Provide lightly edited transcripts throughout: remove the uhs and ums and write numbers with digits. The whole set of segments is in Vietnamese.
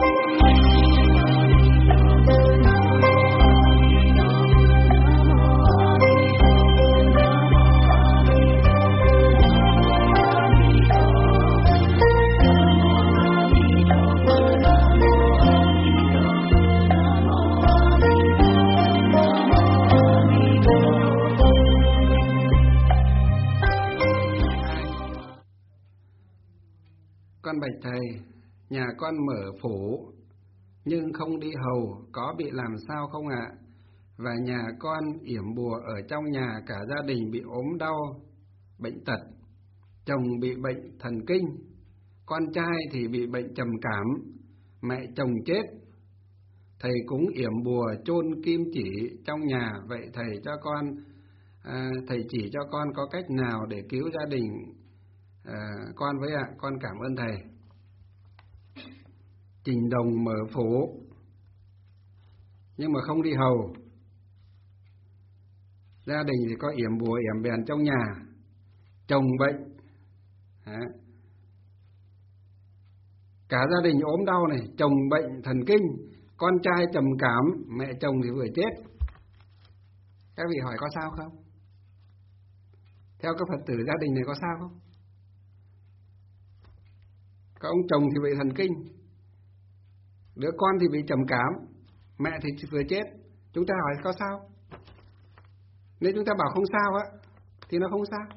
Con bạch thầy, nhà con mở phủ nhưng không đi hầu, có bị làm sao không ạ? Và nhà con yểm bùa ở trong nhà, cả gia đình bị ốm đau, bệnh tật, chồng bị bệnh thần kinh, con trai thì bị bệnh trầm cảm, mẹ chồng chết. Thầy cúng yểm bùa chôn kim chỉ trong nhà, vậy thầy cho con, thầy chỉ cho con có cách nào để cứu gia đình con với ạ? Con cảm ơn thầy. Trình đồng mở phủ nhưng mà không đi hầu, gia đình thì có yểm bùa yểm bèn trong nhà, chồng bệnh, cả gia đình ốm đau này, chồng bệnh thần kinh, con trai trầm cảm, mẹ chồng thì vừa chết. Các vị hỏi có sao không? Theo các Phật tử gia đình này có sao không? Có ông chồng thì bị thần kinh, đứa con thì bị trầm cảm, mẹ thì vừa chết. Chúng ta hỏi có sao? Nếu chúng ta bảo không sao á thì nó không sao.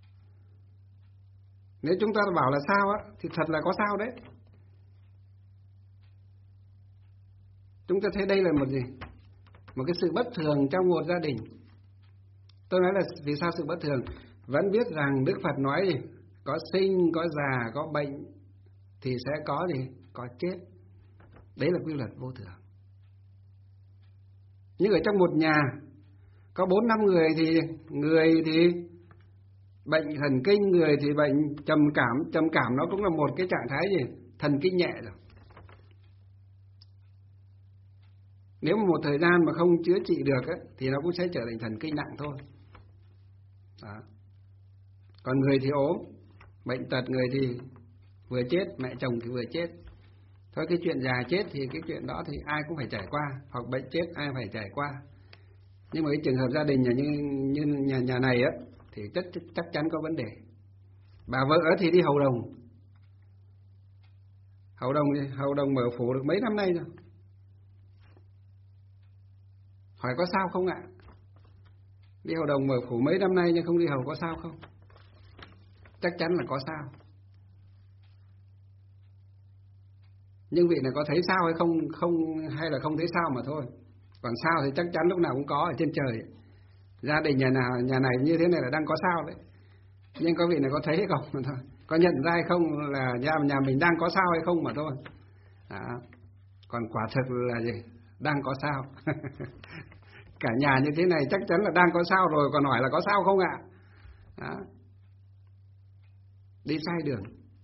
Nếu chúng ta bảo là sao á thì thật là có sao đấy. Chúng ta thấy đây là một gì? Một cái sự bất thường trong một gia đình. Tôi nói là vì sao sự bất thường? Vẫn biết rằng Đức Phật nói gì? Có sinh, có già, có bệnh thì sẽ có gì? Có chết. Đấy là quy luật vô thường. Nhưng ở trong một nhà có 4-5 người thì bệnh thần kinh, người thì bệnh trầm cảm. Trầm cảm nó cũng là một cái trạng thái gì? Thần kinh nhẹ rồi. Nếu mà một thời gian mà không chữa trị được ấy, thì nó cũng sẽ trở thành thần kinh nặng thôi. Đó. Còn người thì ốm, bệnh tật, người thì vừa chết, mẹ chồng thì vừa chết. Thôi cái chuyện già chết thì cái chuyện đó thì ai cũng phải trải qua, hoặc bệnh chết ai phải trải qua. Nhưng mà cái trường hợp gia đình như nhà này á thì chắc chắn có vấn đề. Bà vợ thì đi hầu đồng. Hầu đồng mở phủ được mấy năm nay rồi. Hỏi có sao không ạ? Đi hầu đồng mở phủ mấy năm nay nhưng không đi hầu có sao không? Chắc chắn là có sao. Nhưng vị này có thấy sao hay không hay là không thấy sao mà thôi. Còn sao thì chắc chắn lúc nào cũng có ở trên trời. Gia đình nhà này như thế này là đang có sao đấy. Nhưng có vị này có thấy hay không mà thôi. Có nhận ra hay không là nhà mình đang có sao hay không mà thôi. Còn quả thực là gì? Đang có sao. Cả nhà như thế này chắc chắn là đang có sao rồi, còn hỏi là có sao không ạ? Đó. Đi sai đường.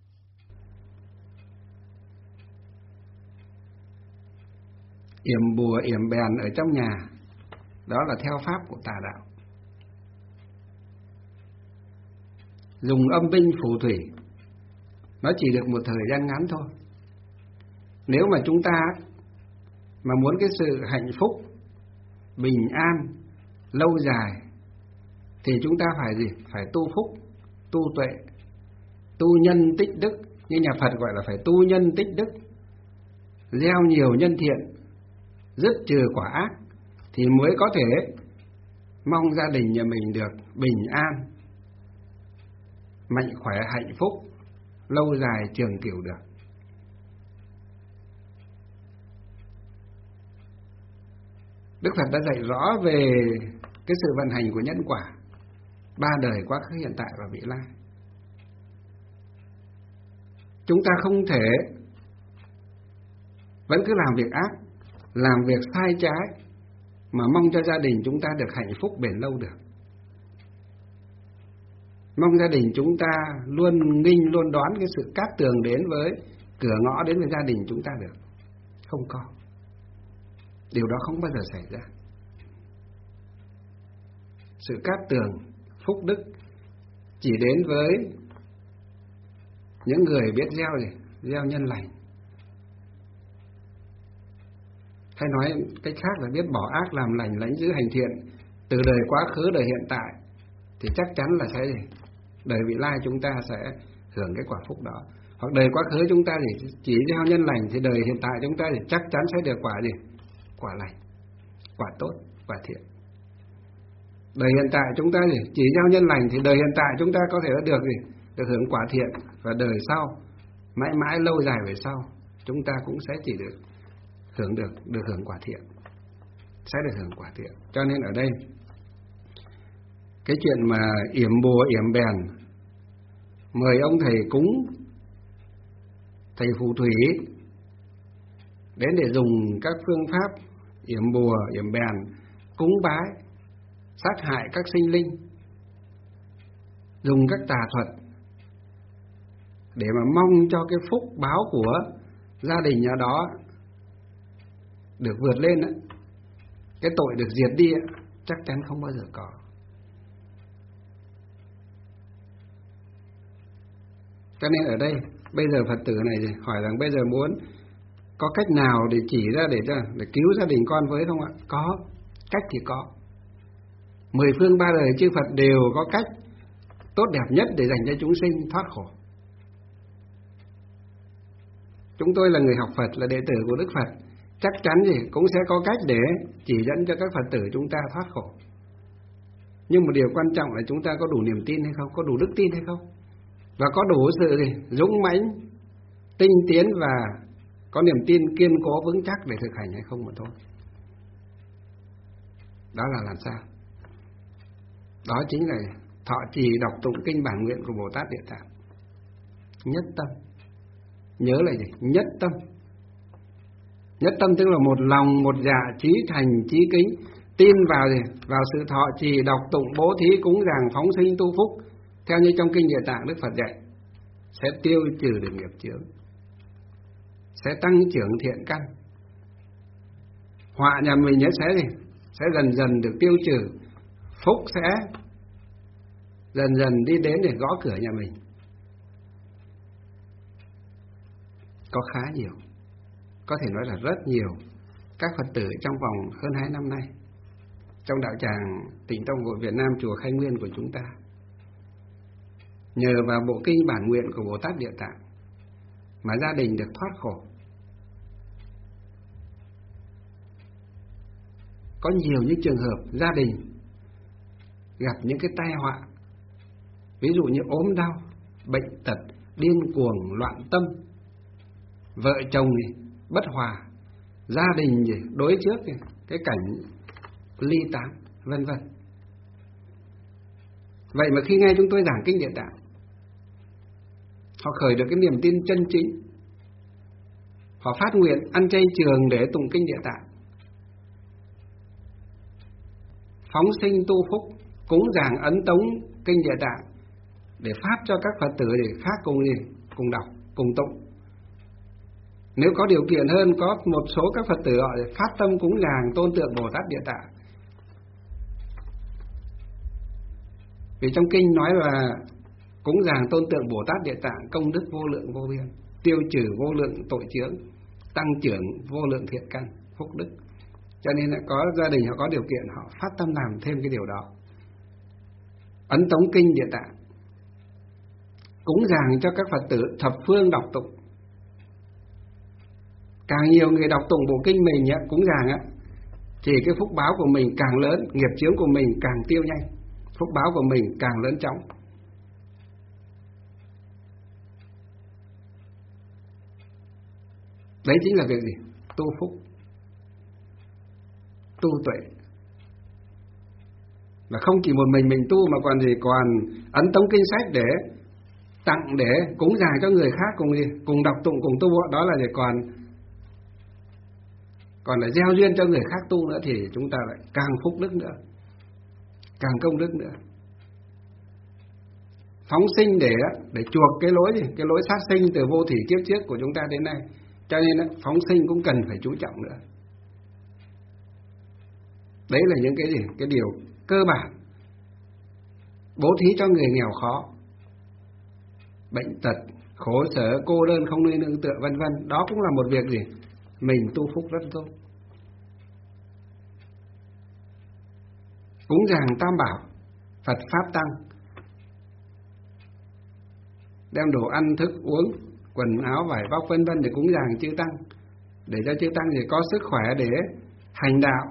Yểm bùa yểm bèn ở trong nhà, đó là theo pháp của tà đạo. Dùng âm binh phù thủy, nó chỉ được một thời gian ngắn thôi. Nếu mà chúng ta mà muốn cái sự hạnh phúc, bình an, lâu dài, thì chúng ta phải gì? Phải tu phúc, tu tuệ, tu nhân tích đức. Như nhà Phật gọi là phải tu nhân tích đức, gieo nhiều nhân thiện, dứt trừ quả ác, thì mới có thể mong gia đình nhà mình được bình an, mạnh khỏe, hạnh phúc, lâu dài, trường cửu được. Đức Phật đã dạy rõ về cái sự vận hành của nhân quả, 3 đời, quá khứ, hiện tại và vị lai. Chúng ta không thể vẫn cứ làm việc ác, làm việc sai trái mà mong cho gia đình chúng ta được hạnh phúc bền lâu được. Mong gia đình chúng ta luôn nghinh, luôn đoán cái sự cát tường đến với cửa ngõ, đến với gia đình chúng ta được. Không có. Điều đó không bao giờ xảy ra. Sự cát tường, phúc đức chỉ đến với những người biết gieo nhân lành. hay nói cách khác là biết bỏ ác làm lành, lãnh giữ hành thiện từ đời quá khứ đời hiện tại, thì chắc chắn là sẽ đời vị lai chúng ta sẽ hưởng cái quả phúc đó. Hoặc đời quá khứ chúng ta thì chỉ gieo nhân lành, thì đời hiện tại chúng ta thì chắc chắn sẽ được quả gì? Quả lành, quả tốt, quả thiện. Đời hiện tại chúng ta thì chỉ gieo nhân lành, thì đời hiện tại chúng ta có thể được gì? Được hưởng quả thiện, và đời sau mãi mãi lâu dài về sau chúng ta cũng sẽ chỉ được hưởng quả thiện, sẽ được hưởng quả thiện. Cho nên ở đây cái chuyện mà yểm bùa yểm bèn, mời ông thầy cúng, thầy phù thủy đến để dùng các phương pháp yểm bùa yểm bèn, cúng bái, sát hại các sinh linh, dùng các tà thuật để mà mong cho cái phúc báo của gia đình nhà đó được vượt lên á, cái tội được diệt đi á, chắc chắn không bao giờ có. Cho nên ở đây bây giờ Phật tử này hỏi rằng bây giờ muốn có cách nào để chỉ ra để cứu gia đình con với không ạ? Có, cách thì có. 10 phương 3 đời chư Phật đều có cách tốt đẹp nhất để dành cho chúng sinh thoát khổ. Chúng tôi là người học Phật, là đệ tử của Đức Phật, chắc chắn cũng sẽ có cách để chỉ dẫn cho các Phật tử chúng ta thoát khổ. Nhưng một điều quan trọng là chúng ta có đủ niềm tin hay không, có đủ đức tin hay không, và có đủ sự dũng mãnh, tinh tiến và có niềm tin kiên cố vững chắc để thực hành hay không mà thôi. Đó là làm sao? Đó chính là thọ trì đọc tụng kinh bản nguyện của Bồ Tát Địa Tạng. Nhất tâm. Nhớ là gì? Nhất tâm. Nhất tâm tức là một lòng, một dạ, chí thành, chí kính, tin vào vào sự thọ trì đọc tụng, bố thí, cúng dường, phóng sinh, tu phúc, theo như trong kinh Địa Tạng Đức Phật dạy, sẽ tiêu trừ được nghiệp chướng, sẽ tăng trưởng thiện căn. Họa nhà mình sẽ dần dần được tiêu trừ, phúc sẽ dần dần đi đến để gõ cửa nhà mình. Có khá nhiều, có thể nói là rất nhiều các Phật tử trong vòng hơn 2 năm nay trong đạo tràng Tịnh Tông Hội Việt Nam chùa Khai Nguyên của chúng ta, nhờ vào bộ kinh bản nguyện của Bồ Tát Địa Tạng mà gia đình được thoát khổ. Có nhiều những trường hợp gia đình gặp những cái tai họa, ví dụ như ốm đau, bệnh tật, điên cuồng, loạn tâm, vợ chồng bất hòa, gia đình đối trước cái cảnh ly tán, vân vân. Vậy mà khi nghe chúng tôi giảng kinh Địa Tạng, họ khởi được cái niềm tin chân chính, họ phát nguyện ăn chay trường để tụng kinh Địa Tạng, phóng sinh tu phúc, cúng dường ấn tống kinh Địa Tạng để phát cho các Phật tử để khác cùng đọc, cùng tụng. Nếu có điều kiện hơn, có một số các Phật tử họ phát tâm cúng dường tôn tượng Bồ Tát Địa Tạng. Vì trong kinh nói là cúng dường tôn tượng Bồ Tát Địa Tạng công đức vô lượng vô biên, tiêu trừ vô lượng tội chướng, tăng trưởng vô lượng thiện căn, phúc đức. Cho nên là có gia đình họ có điều kiện, họ phát tâm làm thêm cái điều đó. Ấn tống kinh Địa Tạng, cúng dường cho các Phật tử thập phương đọc tụng. Càng nhiều người đọc tụng bộ kinh mình cúng dường thì cái phúc báo của mình càng lớn, nghiệp chướng của mình càng tiêu nhanh, phúc báo của mình càng lớn chóng. Đấy chính là việc gì? Tu phúc, tu tuệ. Và không chỉ một mình tu mà còn ấn tống kinh sách để tặng, để cúng dường cho người khác cùng đọc tụng, cùng tu. Đó là còn là gieo duyên cho người khác tu nữa thì chúng ta lại càng phúc đức nữa, càng công đức nữa. Phóng sinh để chuộc cái lỗi sát sinh từ vô thủy kiếp trước của chúng ta đến nay. Cho nên phóng sinh cũng cần phải chú trọng nữa. Đấy là những cái điều cơ bản. Bố thí cho người nghèo khó, bệnh tật, khổ sở, cô đơn, không nơi nương tựa, vân vân. Đó cũng là một việc mình tu phúc rất tốt. cúng dường tam bảo, Phật Pháp Tăng, đem đồ ăn, thức uống, quần áo, vải vóc vân vân để cúng dường chư Tăng, để cho chư Tăng thì có sức khỏe để hành đạo,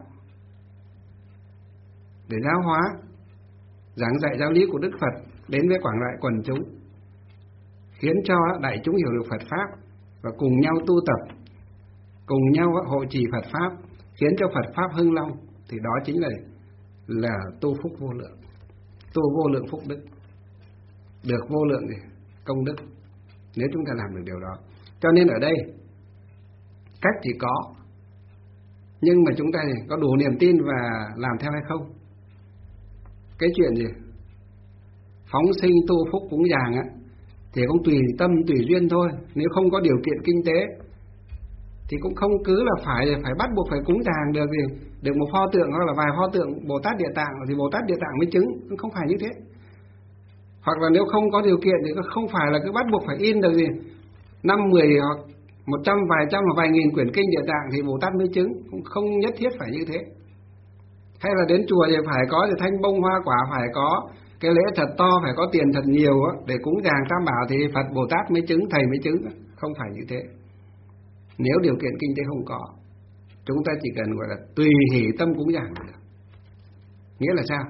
để giáo hóa, giảng dạy giáo lý của Đức Phật đến với quảng đại quần chúng, khiến cho đại chúng hiểu được Phật Pháp và cùng nhau tu tập, cùng nhau hộ trì Phật Pháp, khiến cho Phật Pháp hưng long. Thì đó chính là tu phúc vô lượng, tu vô lượng phúc đức, được vô lượng công đức, nếu chúng ta làm được điều đó. Cho nên ở đây cách thì có, nhưng mà chúng ta có đủ niềm tin và làm theo hay không? Cái chuyện gì phóng sinh tu phúc cúng dường á thì cũng tùy tâm tùy duyên thôi. Nếu không có điều kiện kinh tế thì cũng không cứ là phải bắt buộc phải cúng dường được một pho tượng hoặc là vài pho tượng Bồ Tát Địa Tạng thì Bố Tát Địa Tạng mới chứng, không phải như thế. Hoặc là nếu không có điều kiện thì không phải là cứ bắt buộc phải in được 5, 10 hoặc 100, vài trăm hoặc vài nghìn quyển kinh Địa Tạng thì Bồ Tát mới chứng, cũng không nhất thiết phải như thế. Hay là đến chùa thì phải có thanh bông hoa quả, phải có cái lễ thật to, phải có tiền thật nhiều để cúng dường tam bảo thì Phật Bồ Tát mới chứng, thầy mới chứng, không phải như thế. Nếu điều kiện kinh tế không có, chúng ta chỉ cần gọi là tùy hỷ tâm cúng dường được. Nghĩa là sao?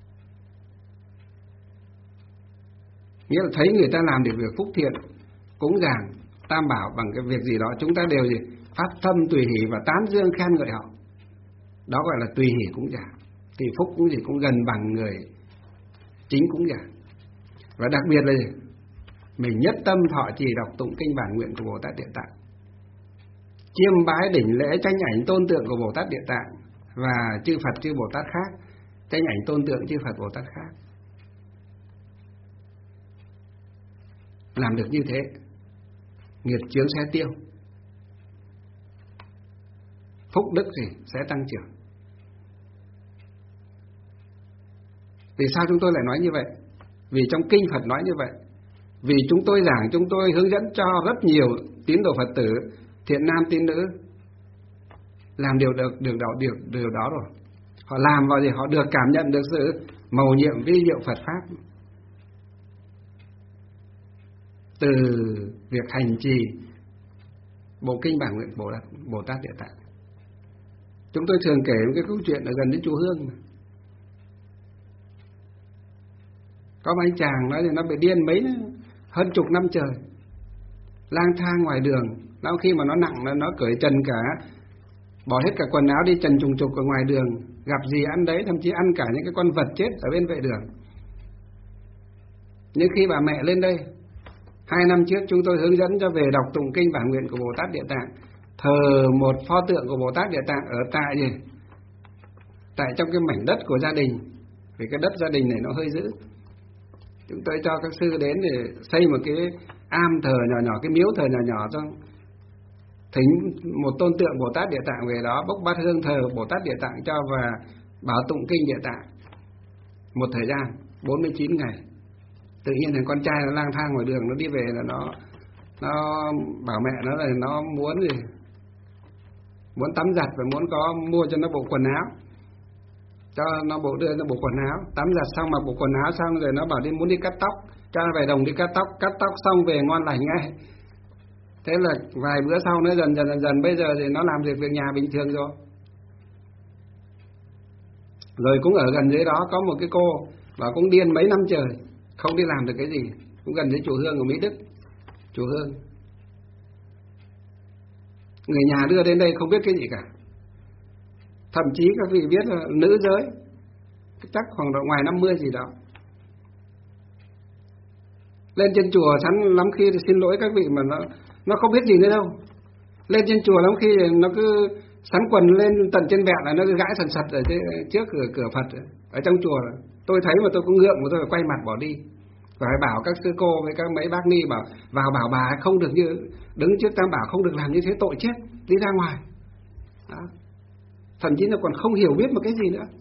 Nghĩa là thấy người ta làm được việc phúc thiện, cúng dường tam bảo bằng cái việc gì đó, chúng ta đều phát tâm tùy hỷ và tán dương khen ngợi họ. Đó gọi là tùy hỷ cúng dường. Thì phúc cũng gần bằng người chính cúng dường. Và đặc biệt là mình nhất tâm thọ trì đọc tụng kinh bản nguyện của Bồ Tát Địa Tạng, chiêm bái đỉnh lễ tranh ảnh tôn tượng của Bồ Tát Địa Tạng và chư Phật chư Bồ Tát khác, tranh ảnh tôn tượng chư Phật Bồ Tát khác. Làm được như thế, nghiệp chướng sẽ tiêu, phúc đức sẽ tăng trưởng. Vì sao chúng tôi lại nói như vậy? Vì trong kinh Phật nói như vậy. Vì chúng tôi giảng, chúng tôi hướng dẫn cho rất nhiều tín đồ Phật tử, thiện nam tín nữ làm điều đó rồi. Họ làm vào họ được cảm nhận được sự mầu nhiệm vi diệu Phật Pháp từ việc hành trì bộ kinh bản nguyện Bồ Tát Địa Tạng. Chúng tôi thường kể một cái câu chuyện ở gần đến chùa Hương. Có một anh chàng nói thì nó bị điên hơn chục năm trời, lang thang ngoài đường. Sau khi mà nó nặng, nó cởi trần cả, bỏ hết cả quần áo đi trần trùng trục ở ngoài đường, gặp gì ăn đấy, thậm chí ăn cả những cái con vật chết ở bên vệ đường. Nhưng khi bà mẹ lên đây 2 năm trước, chúng tôi hướng dẫn cho về đọc tụng kinh bản nguyện của Bồ Tát Địa Tạng, thờ một pho tượng của Bồ Tát Địa Tạng ở tại trong cái mảnh đất của gia đình. Vì cái đất gia đình này nó hơi dữ, chúng tôi cho các sư đến để xây một cái am thờ nhỏ, cái miếu thờ nhỏ cho thỉnh một tôn tượng Bồ Tát Địa Tạng về đó, bốc bát hương thờ Bồ Tát Địa Tạng cho và bảo tụng kinh Địa Tạng một thời gian 49 ngày. Tự nhiên là con trai nó lang thang ngoài đường, nó đi về là nó bảo mẹ nó là nó muốn tắm giặt và muốn mua cho nó bộ quần áo, cho nó đưa nó bộ quần áo, tắm giặt xong mặc bộ quần áo xong rồi nó bảo muốn đi cắt tóc, cho nó về đồng đi cắt tóc xong về ngon lành ngay. Thế là vài bữa sau nó dần bây giờ thì nó làm việc nhà bình thường rồi. Rồi cũng ở gần dưới đó có một cái cô và cũng điên mấy năm trời, không đi làm được cái gì, cũng gần dưới chùa Hương của Mỹ Đức, chùa Hương. Người nhà đưa đến đây không biết cái gì cả. Thậm chí các vị biết là nữ giới, chắc khoảng độ ngoài 50 gì đó. Lên trên chùa sẵn lắm khi thì xin lỗi các vị mà nó không biết gì nữa đâu. Lên trên chùa lắm khi nó cứ sắn quần lên tận trên vẹn là nó cứ gãi sần sật ở trước cửa Phật ở trong chùa. Tôi thấy mà tôi cũng ngượng mà tôi phải quay mặt bỏ đi. Và phải bảo các sư cô với các mấy bác ni bảo bà không được như đứng trước tam bảo, không được làm như thế, tội chết, đi ra ngoài. Đó. Thậm chí là còn không hiểu biết một cái gì nữa.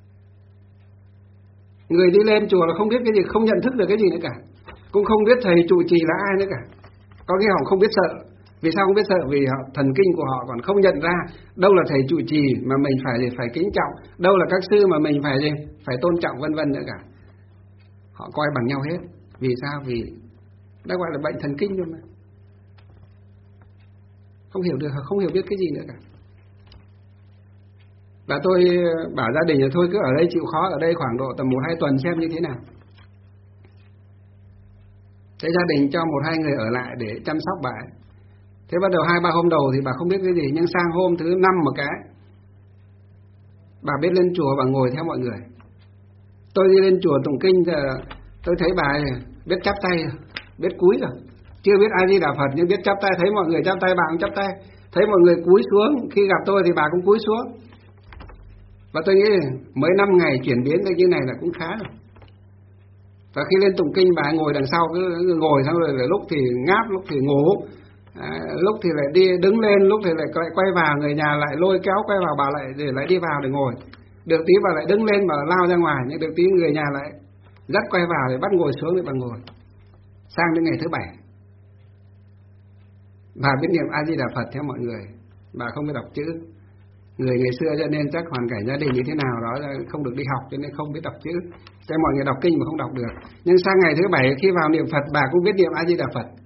Người đi lên chùa là không biết cái gì, không nhận thức được cái gì nữa cả, cũng không biết thầy trụ trì là ai nữa cả. Có khi họ không biết sợ, Vì sao không biết sợ? Vì thần kinh của họ còn không nhận ra đâu là thầy trụ trì mà mình phải kính trọng, đâu là các sư mà mình phải tôn trọng, vân vân nữa cả. Họ coi bằng nhau hết. Vì sao? Vì đã gọi là bệnh thần kinh rồi mà. Không hiểu được, không hiểu biết cái gì nữa cả. Và tôi bảo gia đình là thôi cứ ở đây chịu khó, ở đây khoảng độ tầm 1-2 tuần xem như thế nào. Thế gia đình cho 1-2 người ở lại để chăm sóc bà ấy. Thế bắt đầu 2-3 hôm đầu thì bà không biết cái gì, nhưng sang hôm thứ 5 một cái, bà biết lên chùa, bà ngồi theo mọi người. Tôi đi lên chùa tụng kinh, tôi thấy bà ấy biết chắp tay, biết cúi rồi. Chưa biết A Di Đà Phật nhưng biết chắp tay, thấy mọi người chắp tay bà cũng chắp tay, thấy mọi người cúi xuống, khi gặp tôi thì bà cũng cúi xuống. Và tôi nghĩ mới 5 ngày chuyển biến được như này là cũng khá rồi. Và khi lên tụng kinh bà ấy ngồi đằng sau, cứ ngồi xong rồi lúc thì ngáp, lúc thì ngủ, lúc thì lại đi đứng lên, lúc thì lại quay vào, người nhà lại lôi kéo quay vào bà lại để lại đi vào để ngồi. Được tí bà lại đứng lên bà lao ra ngoài, nhưng được tí người nhà lại dắt quay vào để bắt ngồi xuống để bà ngồi. Sang đến ngày thứ 7, bà biết niệm A Di Đà Phật theo mọi người, bà không biết đọc chữ. Người ngày xưa cho nên chắc hoàn cảnh gia đình như thế nào đó không được đi học cho nên không biết đọc chữ, cho mọi người đọc kinh mà không đọc được. Nhưng sang ngày thứ 7 khi vào niệm Phật bà cũng biết niệm A Di Đà Phật.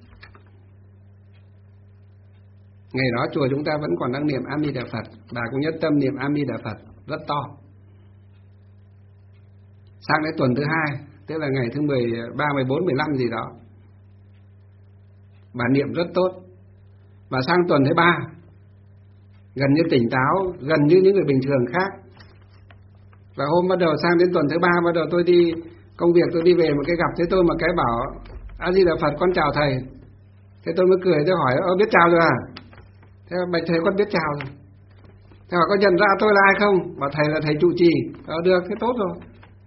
Ngày đó chùa chúng ta vẫn còn đang niệm A Di Đà Phật, bà cũng nhất tâm niệm A Di Đà Phật rất to. Sang đến tuần thứ 2, tức là ngày thứ 13, 14, 15 gì đó, bà niệm rất tốt. Và sang tuần thứ 3 gần như tỉnh táo, gần như những người bình thường khác. Và hôm bắt đầu sang đến tuần thứ 3, bắt đầu tôi đi công việc, tôi đi về một cái gặp thế tôi mà cái bảo A Di Đà Phật con chào thầy. Thế tôi mới cười, tôi hỏi biết chào rồi à? Thế bạch thầy con biết chào rồi. Thế hỏi có nhận ra tôi là ai không? Bảo thầy là thầy trụ trì. Được, thế tốt rồi.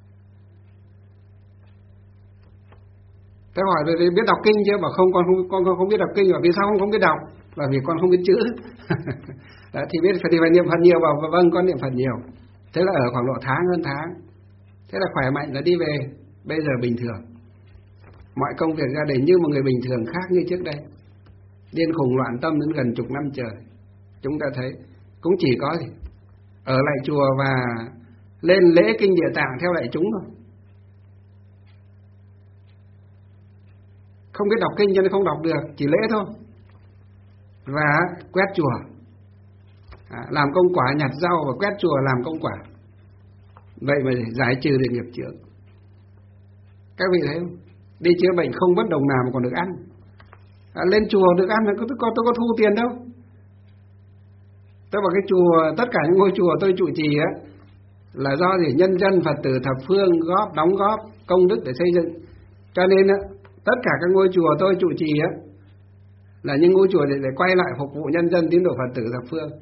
Thế hỏi rồi biết đọc kinh chưa? Bảo không, con không biết đọc kinh. Bảo vì sao không biết đọc? Bảo vì con không biết chữ. Đó, thì biết thì phải niệm Phật nhiều. Bảo vâng con niệm Phật nhiều. Thế là ở khoảng độ tháng hơn tháng. Thế là khỏe mạnh là đi về. Bây giờ bình thường. Mọi công việc gia đình như một người bình thường khác như trước đây. Điên khùng loạn tâm đến gần chục năm trời. Chúng ta thấy cũng chỉ có gì ở lại chùa và lên lễ kinh Địa Tạng theo lại chúng thôi. Không biết đọc kinh cho nên không đọc được, chỉ lễ thôi. Và quét chùa, làm công quả, nhặt rau và quét chùa làm công quả. Vậy mà để giải trừ được nghiệp chướng. Các vị thấy không? Đi chữa bệnh không mất đồng nào mà còn được ăn. Lên chùa được ăn là tôi có thu tiền đâu. Tôi bảo cái chùa, tất cả những ngôi chùa tôi trụ trì á là do gì nhân dân Phật tử thập phương đóng góp công đức để xây dựng. Cho nên á, tất cả các ngôi chùa tôi trụ trì á là những ngôi chùa để quay lại phục vụ nhân dân tín đồ Phật tử thập phương.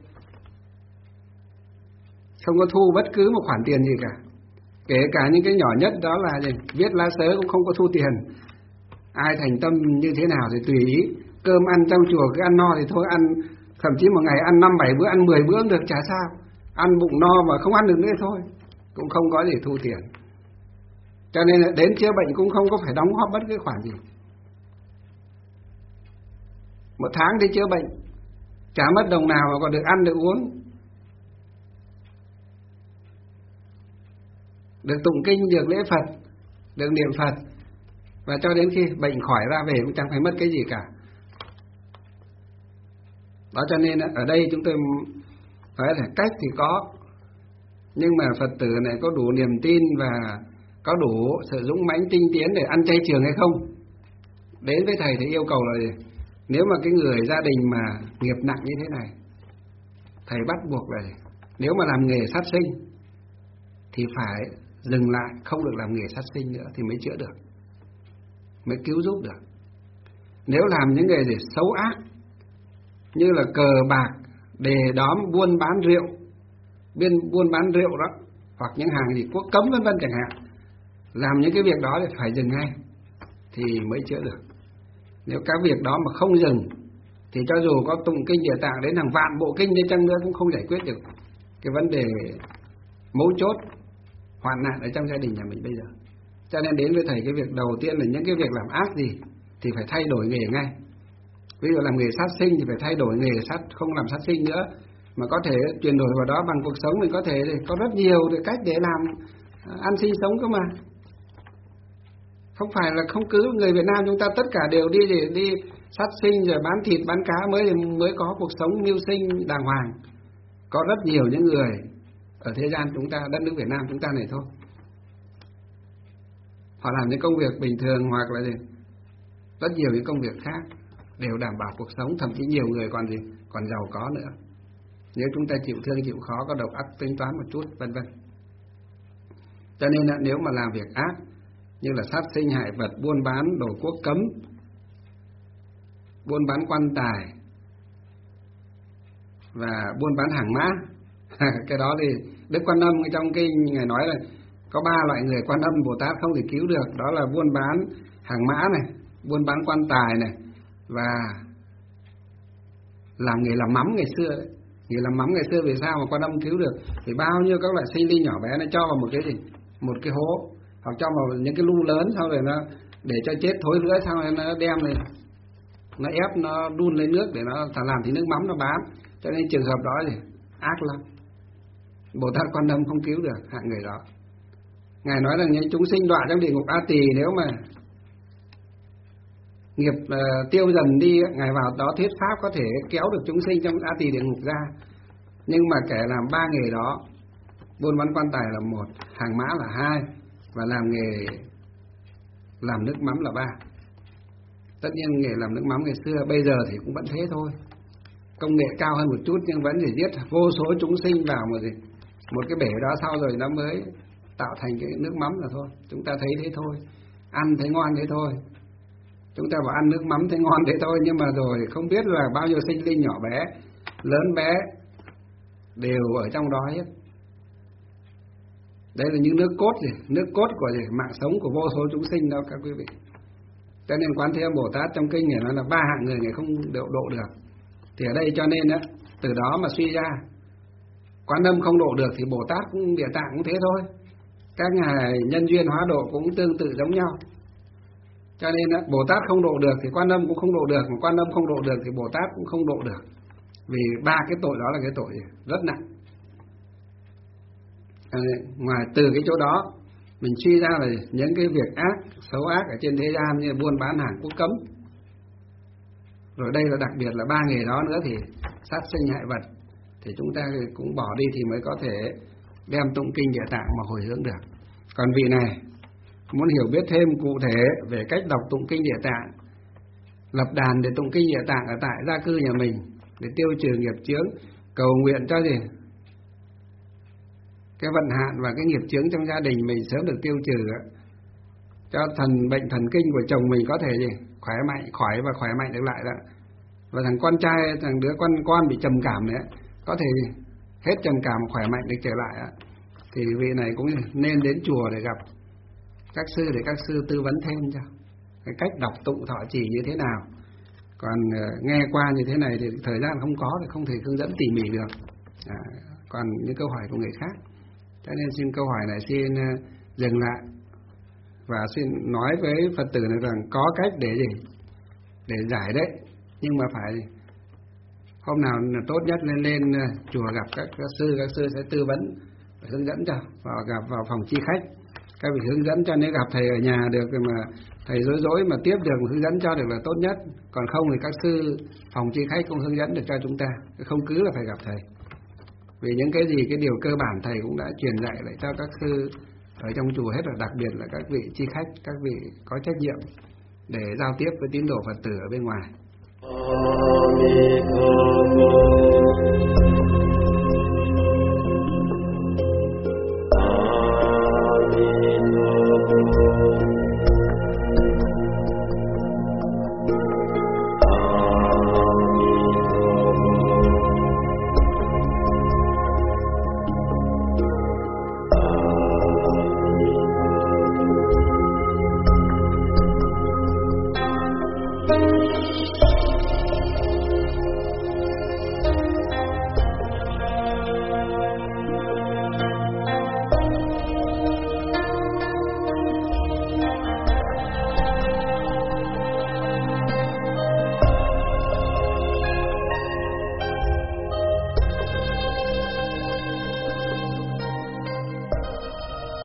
Không có thu bất cứ một khoản tiền gì cả. Kể cả những cái nhỏ nhất đó là gì? Viết lá sớ cũng không có thu tiền. Ai thành tâm như thế nào thì tùy ý. Cơm ăn trong chùa cứ ăn no thì thôi, ăn thậm chí một ngày ăn 5-7 bữa, ăn 10 bữa cũng được, chả sao. Ăn bụng no mà không ăn được nữa thôi, cũng không có gì thu tiền. Cho nên là đến chữa bệnh cũng không có phải đóng góp bất cứ khoản gì. Một tháng đi chữa bệnh chả mất đồng nào mà còn được ăn được uống, được tụng kinh, được lễ Phật, được niệm Phật. Và cho đến khi bệnh khỏi ra về cũng chẳng phải mất cái gì cả. Đó cho nên ở đây chúng tôi nói là cách thì có, nhưng mà Phật tử này có đủ niềm tin và có đủ sự dũng mãnh tinh tiến để ăn chay trường hay không. Đến với thầy thì yêu cầu là gì? Nếu mà cái người gia đình mà nghiệp nặng như thế này, thầy bắt buộc là gì? Nếu mà làm nghề sát sinh thì phải dừng lại, không được làm nghề sát sinh nữa thì mới chữa được, mới cứu giúp được. Nếu làm những nghề gì xấu ác như là cờ bạc, đề đóm, buôn bán rượu, buôn bán rượu đó, hoặc những hàng gì quốc cấm vân vân chẳng hạn, làm những cái việc đó thì phải dừng ngay thì mới chữa được. Nếu các việc đó mà không dừng thì cho dù có tụng kinh Địa Tạng đến hàng vạn bộ kinh đi chăng nữa cũng không giải quyết được cái vấn đề mấu chốt hoạn nạn ở trong gia đình nhà mình bây giờ. Cho nên đến với thầy cái việc đầu tiên là những cái việc làm ác gì thì phải thay đổi nghề ngay. Ví dụ làm nghề sát sinh thì phải thay đổi nghề sát, không làm sát sinh nữa, mà có thể chuyển đổi vào đó bằng cuộc sống. Mình có thể có rất nhiều cách để làm ăn sinh sống cơ mà. Không phải là không cứ người Việt Nam chúng ta tất cả đều đi sát sinh rồi bán thịt bán cá mới có cuộc sống mưu sinh đàng hoàng. Có rất nhiều những người ở thế gian chúng ta, đất nước Việt Nam chúng ta này thôi, họ làm những công việc bình thường hoặc là rất nhiều những công việc khác đều đảm bảo cuộc sống, thậm chí nhiều người còn giàu có nữa. Nếu chúng ta chịu thương chịu khó, có đầu óc tính toán một chút, vân vân. Cho nên là nếu mà làm việc ác như là sát sinh hại vật, buôn bán đồ quốc cấm, buôn bán quan tài và buôn bán hàng mã cái đó thì Đức Quan Âm trong kinh Ngài nói là có 3 loại người Quan Âm Bồ Tát không thể cứu được, đó là buôn bán hàng mã này, buôn bán quan tài này, và làm nghề làm mắm ngày xưa đấy. Nghề làm mắm ngày xưa vì sao mà Quan Âm cứu được? Thì bao nhiêu các loại sinh linh nhỏ bé nó cho vào một cái hố, hoặc cho vào những cái lu lớn, sau rồi nó để cho chết thối rữa, sau rồi nó đem này, nó ép, nó đun lấy nước để nó làm thì nước mắm nó bán. Cho nên trường hợp đó thì ác lắm, Bồ Tát Quan Âm không cứu được hạng người đó. Ngài nói là những chúng sinh đọa trong địa ngục A Tỳ, nếu mà nghiệp tiêu dần đi, Ngài vào đó thuyết pháp có thể kéo được chúng sinh trong A Tỳ địa ngục ra. Nhưng mà kẻ làm 3 nghề đó, buôn bán quan tài là 1, hàng mã là 2, và làm nghề làm nước mắm là 3. Tất nhiên nghề làm nước mắm ngày xưa bây giờ thì cũng vẫn thế thôi, công nghệ cao hơn một chút nhưng vẫn chỉ giết vô số chúng sinh vào một cái bể đó, sau rồi nó mới tạo thành cái nước mắm là thôi. Chúng ta thấy thế thôi, ăn thấy ngon thế thôi, chúng ta bảo ăn nước mắm thấy ngon thế thôi, nhưng mà rồi không biết là bao nhiêu sinh linh nhỏ bé, lớn bé đều ở trong đó hết. Đây là những nước cốt của mạng sống của vô số chúng sinh đó các quý vị. Cho nên Quán Thế Âm Bồ Tát trong kinh này nói là 3 hạng người Ngài không độ được. Thì ở đây cho nên á, từ đó mà suy ra Quán Âm không độ được thì Bồ Tát cũng Địa Tạng cũng thế thôi. Các ngài nhân duyên hóa độ cũng tương tự giống nhau. Cho nên á, Bồ Tát không độ được thì Quan Âm cũng không độ được, mà Quan Âm không độ được thì Bồ Tát cũng không độ được. Vì 3 cái tội đó là cái tội rất nặng. Ngoài từ cái chỗ đó mình suy ra là những cái việc ác, xấu ác ở trên thế gian như buôn bán hàng quốc cấm. Rồi đây là đặc biệt là 3 nghề đó nữa thì sát sinh hại vật, thì chúng ta cũng bỏ đi thì mới có thể đem tụng kinh Địa Tạng mà hồi hướng được. Còn vị này muốn hiểu biết thêm cụ thể về cách đọc tụng kinh Địa Tạng, lập đàn để tụng kinh Địa Tạng ở tại gia cư nhà mình để tiêu trừ nghiệp chướng, cầu nguyện cho cái vận hạn và cái nghiệp chướng trong gia đình mình sớm được tiêu trừ, cho bệnh thần kinh của chồng mình có thể khỏi và khỏe mạnh được lại đó. Và thằng con trai, thằng đứa con bị trầm cảm đấy, có thể hết trầm cảm khỏe mạnh được trở lại đó. Thì vị này cũng nên đến chùa để gặp các sư để các sư tư vấn thêm cho cái cách đọc tụng thọ trì như thế nào. Còn nghe qua như thế này thì thời gian không có thì không thể hướng dẫn tỉ mỉ được. Còn những câu hỏi của người khác, cho nên xin câu hỏi này xin dừng lại và xin nói với Phật tử này rằng có cách để giải đấy, nhưng mà phải hôm nào tốt nhất lên chùa gặp các sư sẽ tư vấn, hướng dẫn cho, và gặp vào phòng chi khách các vị hướng dẫn cho. Nếu gặp thầy ở nhà được mà thầy rối mà tiếp được hướng dẫn cho được là tốt nhất, còn không thì các sư phòng chi khách cũng hướng dẫn được cho chúng ta, không cứ là phải gặp thầy. Vì những cái gì, cái điều cơ bản thầy cũng đã truyền dạy lại cho các sư ở trong chùa hết, là đặc biệt là các vị chi khách, các vị có trách nhiệm để giao tiếp với tín đồ Phật tử ở bên ngoài.